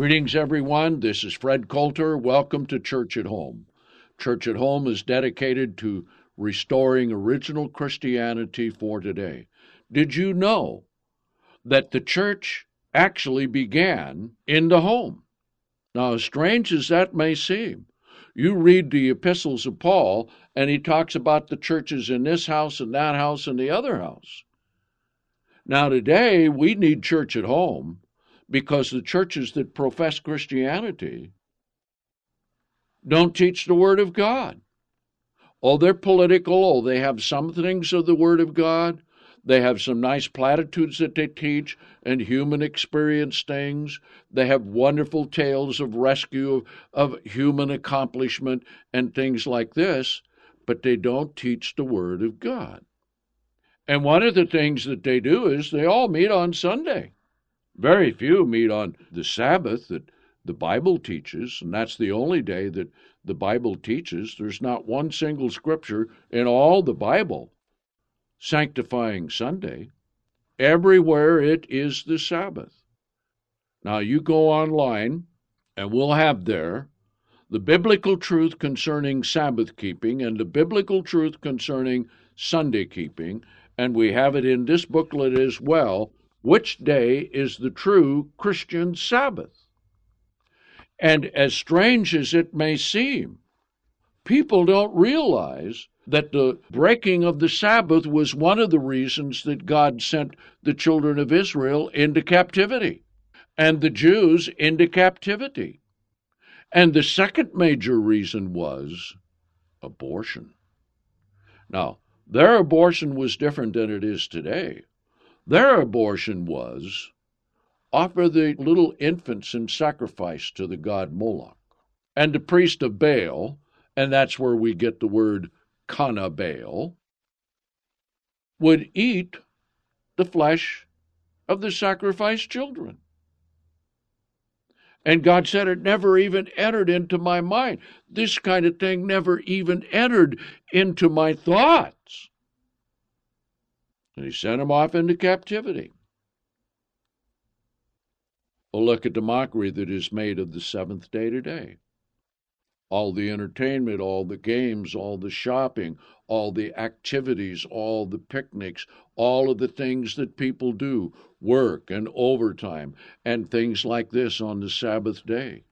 Greetings, everyone. This is Fred Coulter. Welcome to Church at Home. Church at Home is dedicated to restoring original Christianity for today. Did you know that the church actually began in the home? Now, as strange as that may seem, you read the epistles of Paul, and he talks about the churches in this house and that house and the other house. Now, today, we need church at home because the churches that profess Christianity don't teach the Word of God. Oh, they're political. Oh, they have some things of the Word of God. They have some nice platitudes that they teach and human experience things. They have wonderful tales of rescue, of human accomplishment and things like this, but they don't teach the Word of God. And one of the things that they do is they all meet on Sunday. Very few meet on the Sabbath that the Bible teaches, and that's the only day that the Bible teaches. There's not one single scripture in all the Bible sanctifying Sunday. Everywhere it is the Sabbath. Now you go online, and we'll have there the biblical truth concerning Sabbath keeping and the biblical truth concerning Sunday keeping, and we have it in this booklet as well. Which day is the true Christian Sabbath? And as strange as it may seem, people don't realize that the breaking of the Sabbath was one of the reasons that God sent the children of Israel into captivity and the Jews into captivity. And the second major reason was abortion. Now, their abortion was different than it is today. Their abortion was offer the little infants in sacrifice to the god Moloch. And the priest of Baal, and that's where we get the word Cannabaal, would eat the flesh of the sacrificed children. And God said it never even entered into my mind. This kind of thing never even entered into my thoughts. And he sent him off into captivity. Well, look at the mockery that is made of the seventh day today. All the entertainment, all the games, all the shopping, all the activities, all the picnics, all of the things that people do, work and overtime, and things like this on the Sabbath day.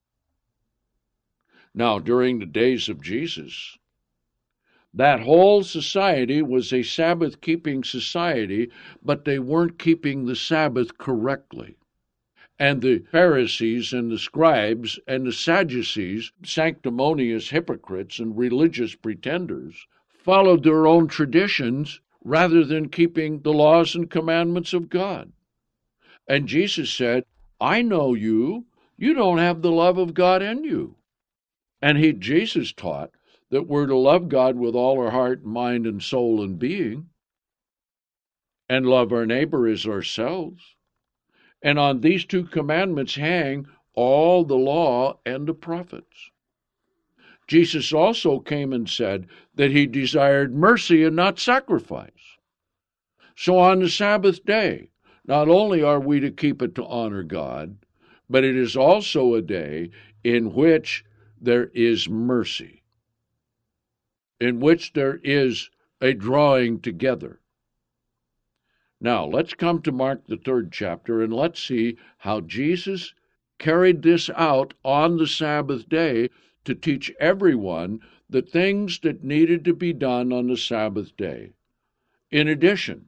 Now, during the days of Jesus, that whole society was a Sabbath-keeping society, but they weren't keeping the Sabbath correctly. And the Pharisees and the scribes and the Sadducees, sanctimonious hypocrites and religious pretenders, followed their own traditions rather than keeping the laws and commandments of God. And Jesus said, I know you. You don't have the love of God in you. And Jesus taught that we're to love God with all our heart, mind, and soul and being, and love our neighbor as ourselves. And on these two commandments hang all the law and the prophets. Jesus also came and said that he desired mercy and not sacrifice. So on the Sabbath day, not only are we to keep it to honor God, but it is also a day in which there is mercy, in which there is a drawing together. Now, let's come to Mark, the 3rd chapter, and let's see how Jesus carried this out on the Sabbath day to teach everyone the things that needed to be done on the Sabbath day, in addition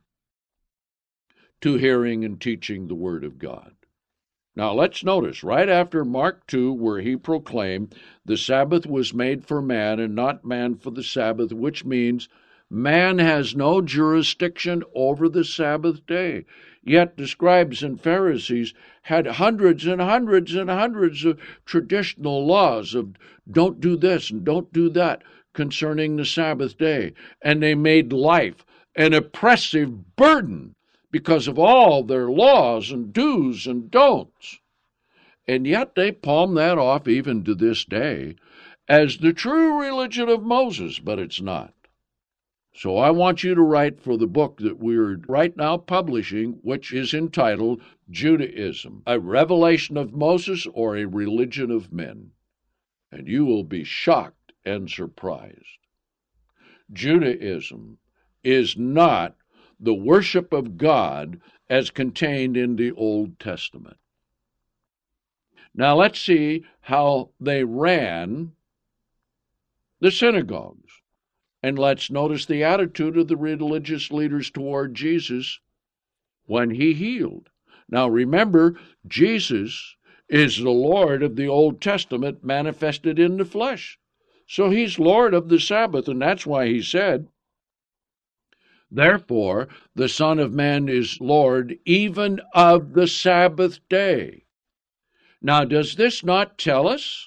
to hearing and teaching the Word of God. Now, let's notice, right after Mark 2, where he proclaimed the Sabbath was made for man and not man for the Sabbath, which means man has no jurisdiction over the Sabbath day. Yet the scribes and Pharisees had hundreds and hundreds and hundreds of traditional laws of don't do this and don't do that concerning the Sabbath day. And they made life an oppressive burden because of all their laws and do's and don'ts. And yet they palm that off even to this day as the true religion of Moses, but it's not. So I want you to write for the book that we're right now publishing, which is entitled Judaism, a Revelation of Moses or a Religion of Men. And you will be shocked and surprised. Judaism is not the worship of God as contained in the Old Testament. Now let's see how they ran the synagogues. And let's notice the attitude of the religious leaders toward Jesus when he healed. Now remember, Jesus is the Lord of the Old Testament manifested in the flesh. So he's Lord of the Sabbath, and that's why he said, therefore, the Son of Man is Lord even of the Sabbath day. Now, does this not tell us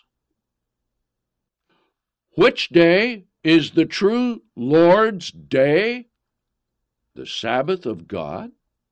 which day is the true Lord's day? The Sabbath of God?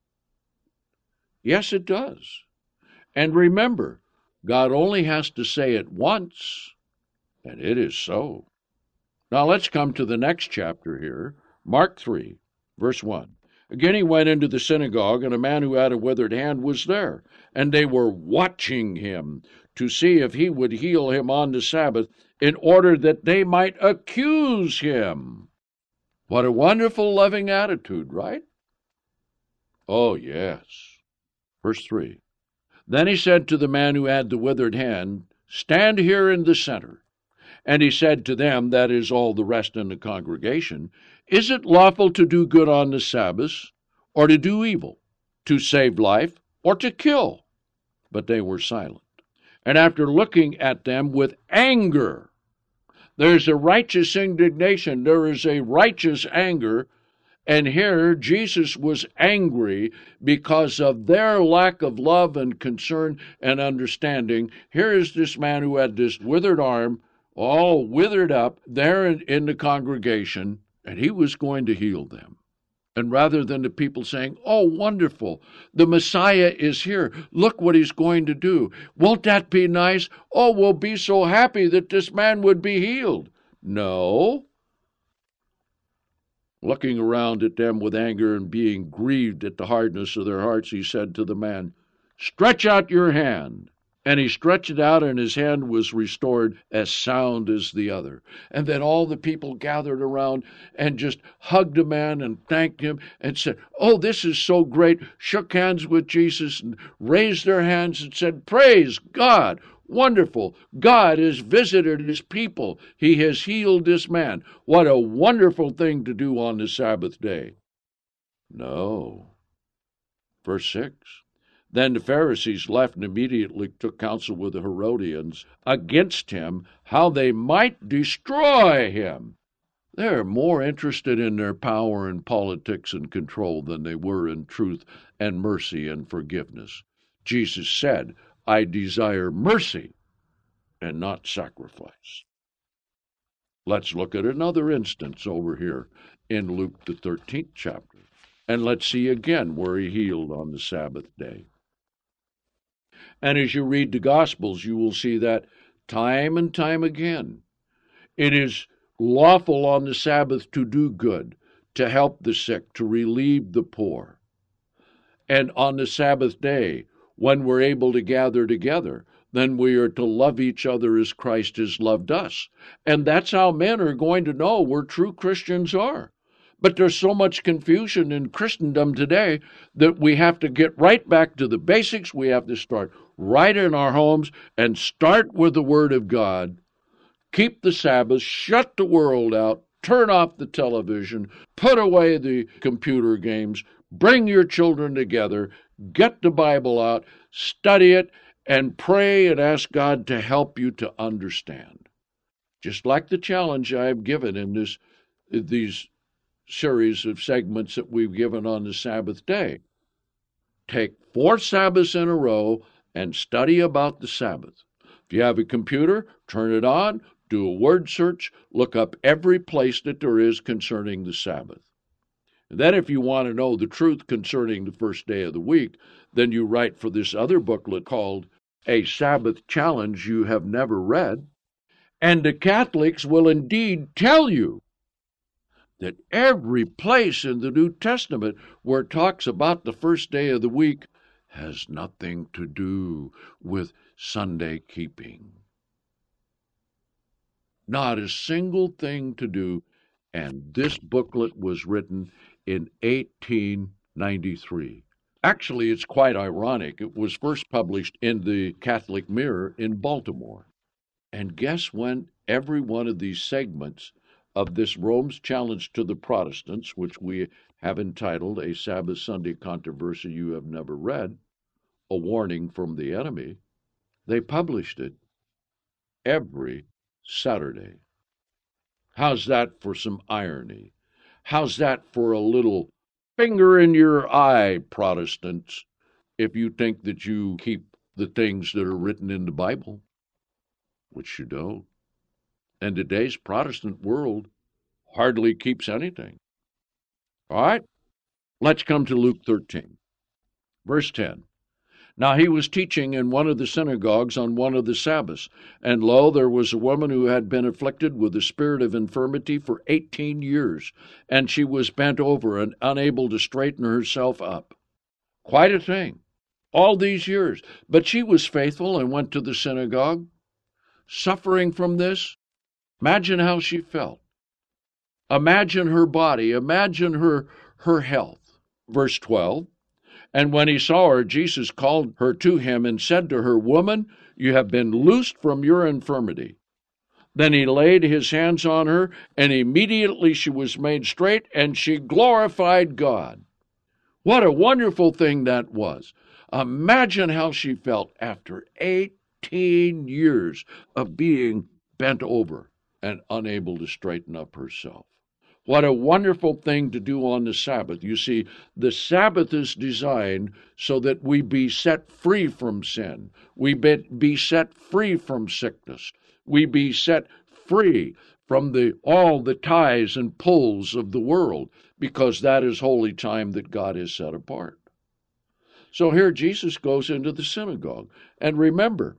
Yes, it does. And remember, God only has to say it once, and it is so. Now let's come to the next chapter here, Mark 3, verse 1. Again he went into the synagogue, and a man who had a withered hand was there, and they were watching him to see if he would heal him on the Sabbath, in order that they might accuse him. What a wonderful, loving attitude, right? Oh, yes. Verse 3. Then he said to the man who had the withered hand, stand here in the center. And he said to them, that is, all the rest in the congregation, is it lawful to do good on the Sabbath, or to do evil, to save life, or to kill? But they were silent. And after looking at them with anger, there's a righteous indignation, there is a righteous anger, and here Jesus was angry because of their lack of love and concern and understanding. Here is this man who had this withered arm, all withered up, there in the congregation, and he was going to heal them. And rather than the people saying, oh, wonderful, the Messiah is here, look what he's going to do. Won't that be nice? Oh, we'll be so happy that this man would be healed. No. Looking around at them with anger and being grieved at the hardness of their hearts, he said to the man, stretch out your hand. And he stretched it out, and his hand was restored as sound as the other. And then all the people gathered around and just hugged the man and thanked him and said, oh, this is so great, shook hands with Jesus and raised their hands and said, praise God, wonderful. God has visited his people. He has healed this man. What a wonderful thing to do on the Sabbath day. No. Verse 6. Then the Pharisees left and immediately took counsel with the Herodians against him, how they might destroy him. They're more interested in their power and politics and control than they were in truth and mercy and forgiveness. Jesus said, I desire mercy and not sacrifice. Let's look at another instance over here in Luke the 13th chapter. And let's see again where he healed on the Sabbath day. And as you read the Gospels, you will see that time and time again. It is lawful on the Sabbath to do good, to help the sick, to relieve the poor. And on the Sabbath day, when we're able to gather together, then we are to love each other as Christ has loved us. And that's how men are going to know where true Christians are. But there's so much confusion in Christendom today that we have to get right back to the basics. We have to start right in our homes and start with the Word of God. Keep the Sabbath, shut the world out, turn off the television, put away the computer games, bring your children together, get the Bible out, study it, and pray and ask God to help you to understand. Just like the challenge I have given in these series of segments that we've given on the Sabbath day. Take 4 Sabbaths in a row and study about the Sabbath. If you have a computer, turn it on, do a word search, look up every place that there is concerning the Sabbath. And then if you want to know the truth concerning the first day of the week, then you write for this other booklet called A Sabbath Challenge You Have Never Read. And the Catholics will indeed tell you that every place in the New Testament where it talks about the first day of the week has nothing to do with Sunday keeping. Not a single thing to do. And this booklet was written in 1893. Actually, it's quite ironic. It was first published in the Catholic Mirror in Baltimore. And guess when every one of these segments of this Rome's Challenge to the Protestants, which we have entitled A Sabbath Sunday Controversy You Have Never Read, A Warning from the Enemy, they published it every Saturday. How's that for some irony? How's that for a little finger in your eye, Protestants, if you think that you keep the things that are written in the Bible, which you don't? And today's Protestant world hardly keeps anything. All right, let's come to Luke 13, verse 10. Now he was teaching in one of the synagogues on one of the Sabbaths, and lo, there was a woman who had been afflicted with a spirit of infirmity for 18 years, and she was bent over and unable to straighten herself up. Quite a thing, all these years. But she was faithful and went to the synagogue. Suffering from this, imagine how she felt. Imagine her body, imagine her health. Verse 12. And when he saw her, Jesus called her to him and said to her, Woman, you have been loosed from your infirmity. Then he laid his hands on her, and immediately she was made straight, and she glorified God. What a wonderful thing that was. Imagine how she felt after 18 years of being bent over and unable to straighten up herself. What a wonderful thing to do on the Sabbath. You see, the Sabbath is designed so that we be set free from sin. We be set free from sickness. We be set free from all the ties and pulls of the world, because that is holy time that God has set apart. So here Jesus goes into the synagogue. And remember,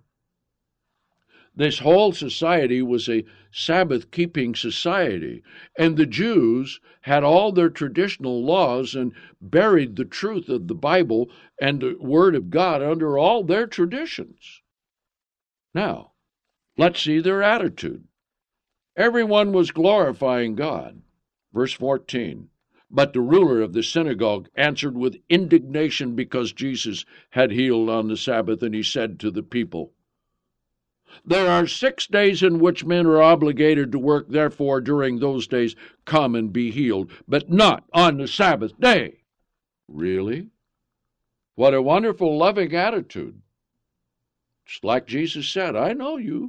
this whole society was a Sabbath-keeping society, and the Jews had all their traditional laws and buried the truth of the Bible and the Word of God under all their traditions. Now, let's see their attitude. Everyone was glorifying God. Verse 14. But the ruler of the synagogue answered with indignation because Jesus had healed on the Sabbath, and he said to the people, There are 6 days in which men are obligated to work, therefore during those days come and be healed, but not on the Sabbath day. Really? What a wonderful, loving attitude. Just like Jesus said, I know you.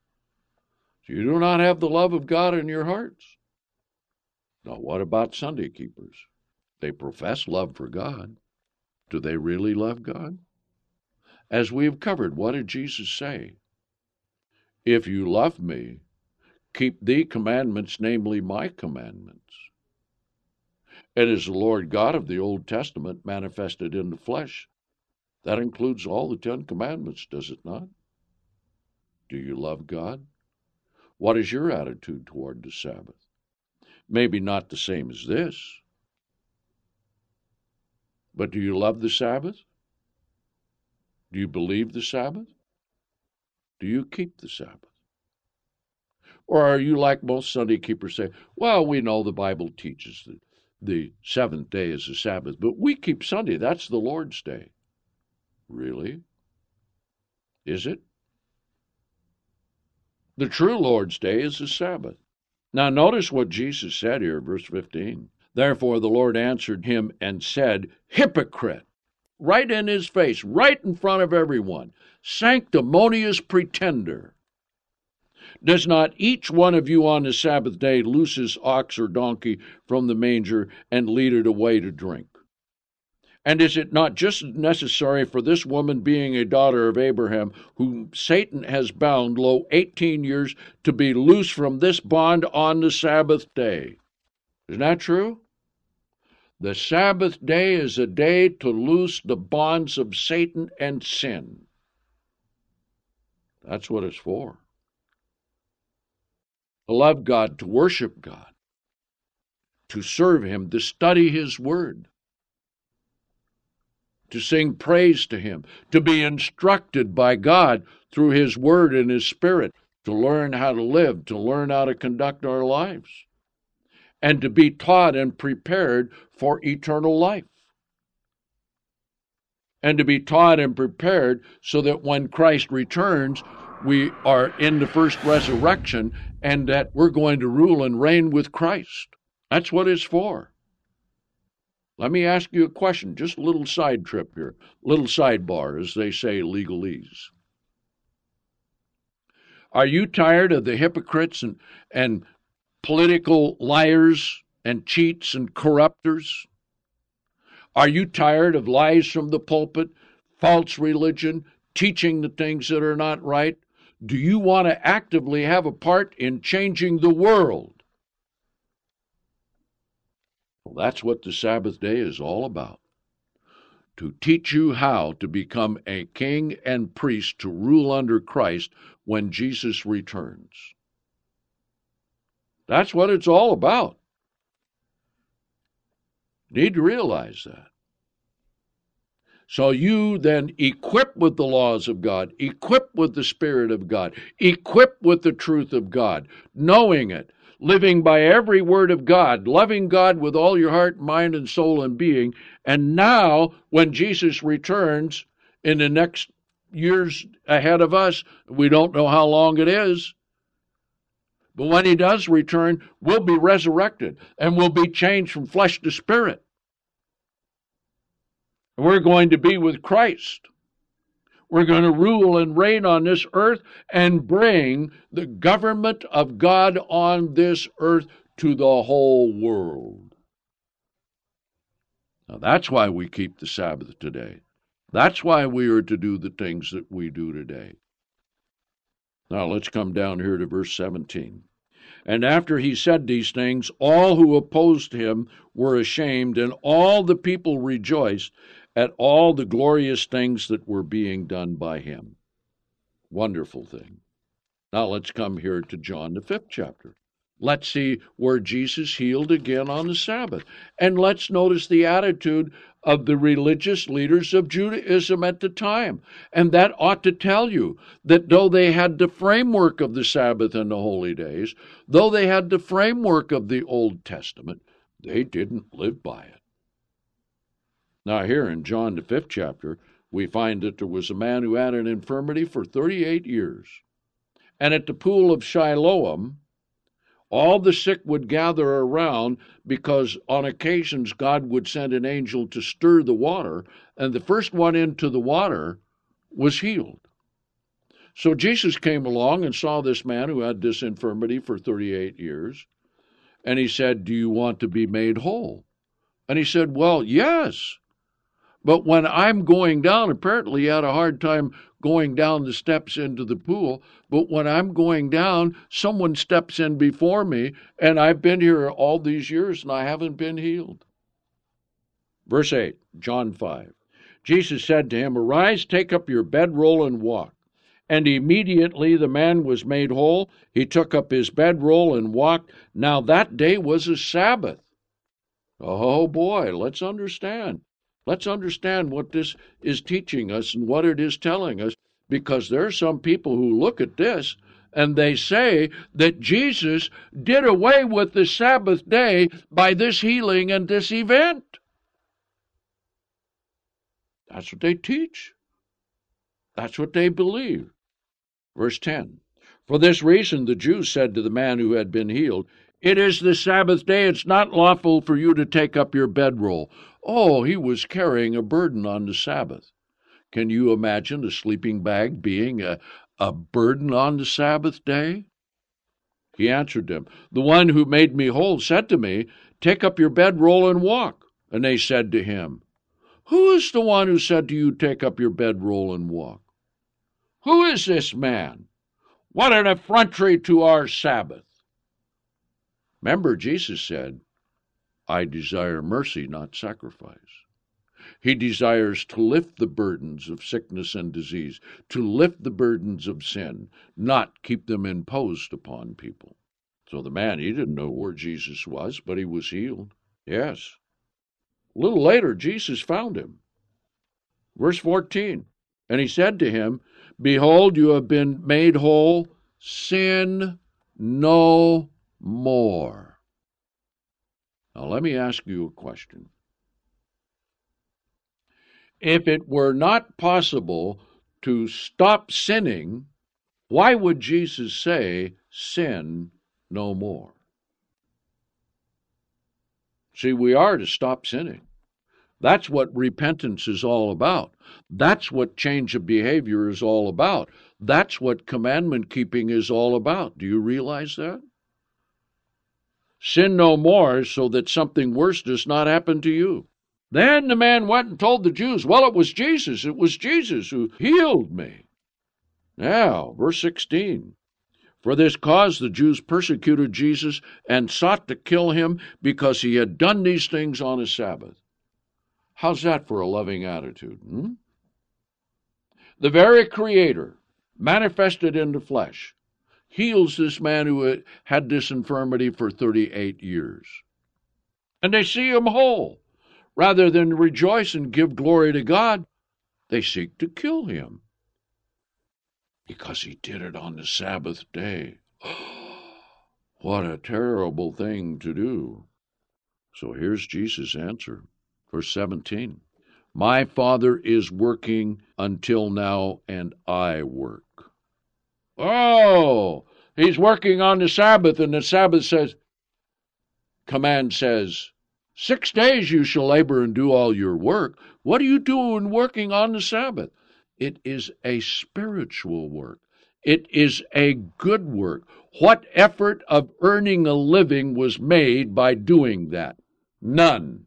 You do not have the love of God in your hearts. Now, what about Sunday keepers? They profess love for God. Do they really love God? As we have covered, what did Jesus say? If you love me, keep the commandments, namely my commandments. It is the Lord God of the Old Testament manifested in the flesh. That includes all the 10 commandments, does it not? Do you love God? What is your attitude toward the Sabbath? Maybe not the same as this, but do you love the Sabbath? Do you believe the Sabbath? Do you keep the Sabbath? Or are you like most Sunday keepers say, well, we know the Bible teaches that the seventh day is the Sabbath, but we keep Sunday. That's the Lord's day. Really? Is it? The true Lord's day is the Sabbath. Now notice what Jesus said here, verse 15. Therefore the Lord answered him and said, Hypocrite! Right in his face, right in front of everyone. Sanctimonious pretender. Does not each one of you on the Sabbath day loose his ox or donkey from the manger and lead it away to drink? And is it not just necessary for this woman, being a daughter of Abraham, whom Satan has bound, 18 years, to be loose from this bond on the Sabbath day? Isn't that true? The Sabbath day is a day to loose the bonds of Satan and sin. That's what it's for. To love God, to worship God. to serve him, to study his word, to sing praise to him, to be instructed by God through his word and his spirit, to learn how to live, to learn how to conduct our lives, and to be taught and prepared for eternal life. And to be taught and prepared so that when Christ returns, we are in the first resurrection and that we're going to rule and reign with Christ. That's what it's for. Let me ask you a question, just a little side trip here, little sidebar, as they say, legalese. Are you tired of the hypocrites and political liars and cheats and corrupters? Are you tired of lies from the pulpit, false religion, teaching the things that are not right? Do you want to actively have a part in changing the world? Well, that's what the Sabbath day is all about. To teach you how to become a king and priest to rule under Christ when Jesus returns. That's what it's all about. You need to realize that. So you then equip with the laws of God, equip with the Spirit of God, equip with the truth of God, knowing it, living by every word of God, loving God with all your heart, mind, and soul and being. And now, when Jesus returns in the next years ahead of us, we don't know how long it is, but when he does return, we'll be resurrected and we'll be changed from flesh to spirit. We're going to be with Christ. We're going to rule and reign on this earth and bring the government of God on this earth to the whole world. Now, that's why we keep the Sabbath today. That's why we are to do the things that we do today. Now, let's come down here to verse 17. And after he said these things, all who opposed him were ashamed, and all the people rejoiced at all the glorious things that were being done by him. Wonderful thing. Now let's come here to John, the 5th chapter. Let's see where Jesus healed again on the Sabbath. And let's notice the attitude of the religious leaders of Judaism at the time. And that ought to tell you that though they had the framework of the Sabbath and the holy days, though they had the framework of the Old Testament, they didn't live by it. Now here in John, the 5th chapter, we find that there was a man who had an infirmity for 38 years. And at the pool of Siloam, all the sick would gather around because on occasions God would send an angel to stir the water, and the first one into the water was healed. So Jesus came along and saw this man who had this infirmity for 38 years, and he said, "Do you want to be made whole?" And he said, "Well, yes. But when I'm going down," apparently he had a hard time going down the steps into the pool, "but when I'm going down, someone steps in before me, and I've been here all these years and I haven't been healed." Verse 8, John 5. Jesus said to him, "Arise, take up your bedroll and walk." And immediately the man was made whole. He took up his bedroll and walked. Now that day was a Sabbath. Oh boy, let's understand. Let's understand what this is teaching us and what it is telling us, because there are some people who look at this and they say that Jesus did away with the Sabbath day by this healing and this event. That's what they teach. That's what they believe. Verse 10, for this reason the Jews said to the man who had been healed, "It is the Sabbath day, it's not lawful for you to take up your bedroll." Oh, he was carrying a burden on the Sabbath. Can you imagine a sleeping bag being a burden on the Sabbath day? He answered them, "The one who made me whole said to me, 'Take up your bedroll and walk.' And they said to him, 'Who is the one who said to you, 'Take up your bedroll and walk'? Who is this man? What an effrontery to our Sabbath!" Remember, Jesus said, "I desire mercy, not sacrifice." He desires to lift the burdens of sickness and disease, to lift the burdens of sin, not keep them imposed upon people. So the man, he didn't know where Jesus was, but he was healed. Yes. A little later, Jesus found him. Verse 14. And he said to him, Behold, you have been made whole. Sin no more. Now let me ask you a question. If it were not possible to stop sinning, why would Jesus say, sin no more? See, we are to stop sinning. That's what repentance is all about. That's what change of behavior is all about. That's what commandment keeping is all about. Do you realize that? Sin no more so that something worse does not happen to you. Then the man went and told the Jews, well, it was Jesus who healed me. Now, verse 16. For this cause the Jews persecuted Jesus and sought to kill him because he had done these things on a Sabbath. How's that for a loving attitude? The very Creator, manifested in the flesh, heals this man who had this infirmity for 38 years. And they see him whole. Rather than rejoice and give glory to God, they seek to kill him. Because he did it on the Sabbath day. What a terrible thing to do. So here's Jesus' answer. Verse 17. My Father is working until now, and I work. Oh, he's working on the Sabbath, and the Sabbath command says, 6 days you shall labor and do all your work. What are you doing working on the Sabbath? It is a spiritual work. It is a good work. What effort of earning a living was made by doing that? None.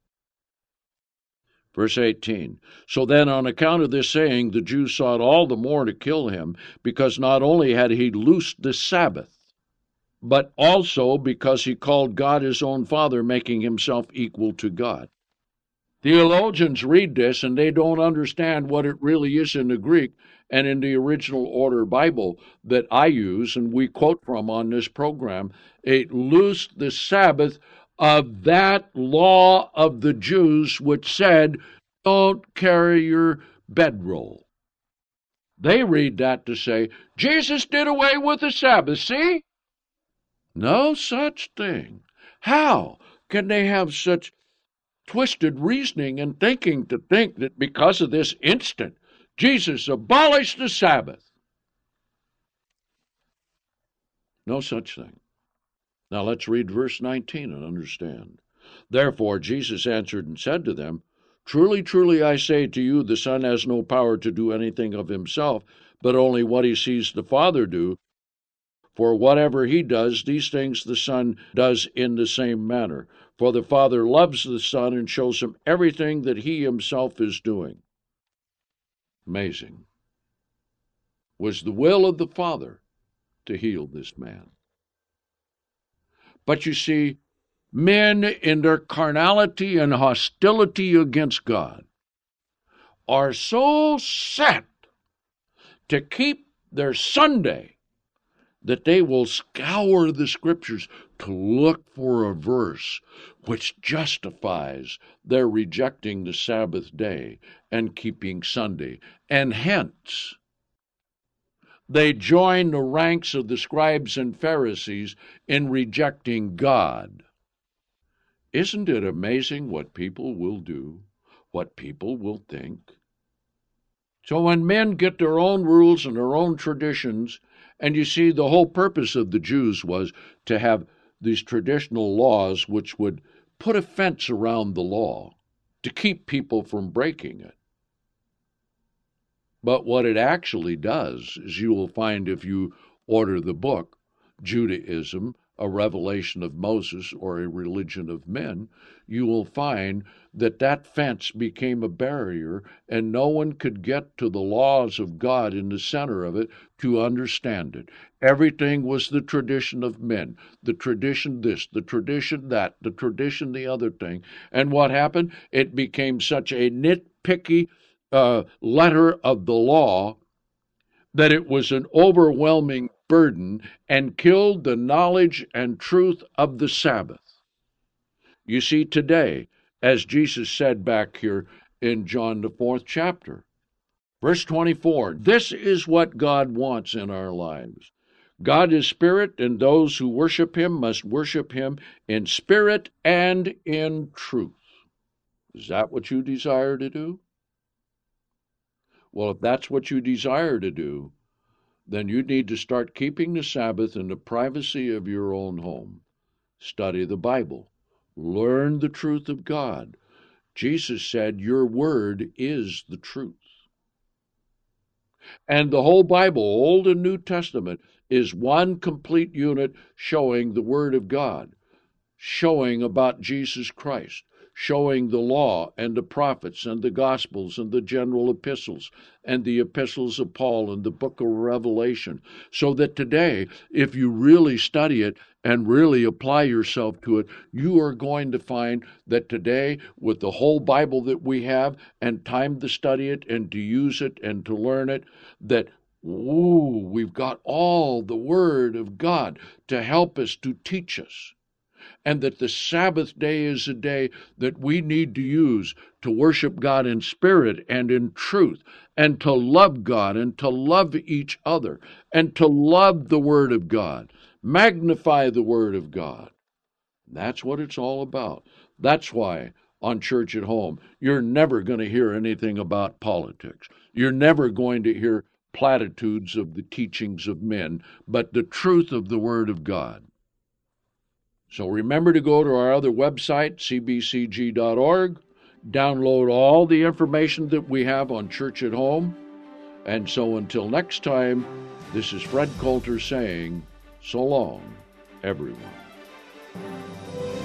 Verse 18. So then, on account of this saying, the Jews sought all the more to kill him, because not only had he loosed the Sabbath, but also because he called God his own Father, making himself equal to God. Theologians read this, and they don't understand what it really is in the Greek and in the original order Bible that I use, and we quote from on this program. It loosed the Sabbath of that law of the Jews which said, don't carry your bedroll. They read that to say, Jesus did away with the Sabbath, see? No such thing. How can they have such twisted reasoning and thinking to think that because of this instant, Jesus abolished the Sabbath? No such thing. Now let's read verse 19 and understand. Therefore Jesus answered and said to them, Truly, truly, I say to you, the Son has no power to do anything of himself, but only what he sees the Father do. For whatever he does, these things the Son does in the same manner. For the Father loves the Son and shows him everything that he himself is doing. Amazing. Was the will of the Father to heal this man. But you see, men in their carnality and hostility against God are so set to keep their Sunday that they will scour the Scriptures to look for a verse which justifies their rejecting the Sabbath day and keeping Sunday. And hence, they join the ranks of the scribes and Pharisees in rejecting God. Isn't it amazing what people will do, what people will think? So when men get their own rules and their own traditions, and you see the whole purpose of the Jews was to have these traditional laws which would put a fence around the law to keep people from breaking it. But what it actually does, as you will find if you order the book, Judaism, a revelation of Moses or a religion of men, you will find that that fence became a barrier and no one could get to the laws of God in the center of it to understand it. Everything was the tradition of men, the tradition this, the tradition that, the tradition the other thing. And what happened? It became such a nitpicky letter of the law that it was an overwhelming burden and killed the knowledge and truth of the Sabbath. You see, today, as Jesus said back here in John, the 4th chapter, verse 24, this is what God wants in our lives. God is spirit, and those who worship him must worship him in spirit and in truth. Is that what you desire to do? Well, if that's what you desire to do, then you need to start keeping the Sabbath in the privacy of your own home. Study the Bible. Learn the truth of God. Jesus said, your word is the truth. And the whole Bible, Old and New Testament, is one complete unit showing the Word of God, showing about Jesus Christ, showing the law and the prophets and the Gospels and the general epistles and the epistles of Paul and the book of Revelation. So that today, if you really study it and really apply yourself to it, you are going to find that today, with the whole Bible that we have and time to study it and to use it and to learn it, that we've got all the Word of God to help us, to teach us. And that the Sabbath day is a day that we need to use to worship God in spirit and in truth, and to love God and to love each other, and to love the Word of God, magnify the Word of God. That's what it's all about. That's why on Church at Home, you're never going to hear anything about politics. You're never going to hear platitudes of the teachings of men, but the truth of the Word of God. So remember to go to our other website, cbcg.org, download all the information that we have on Church at Home. And so until next time, this is Fred Coulter saying, so long, everyone.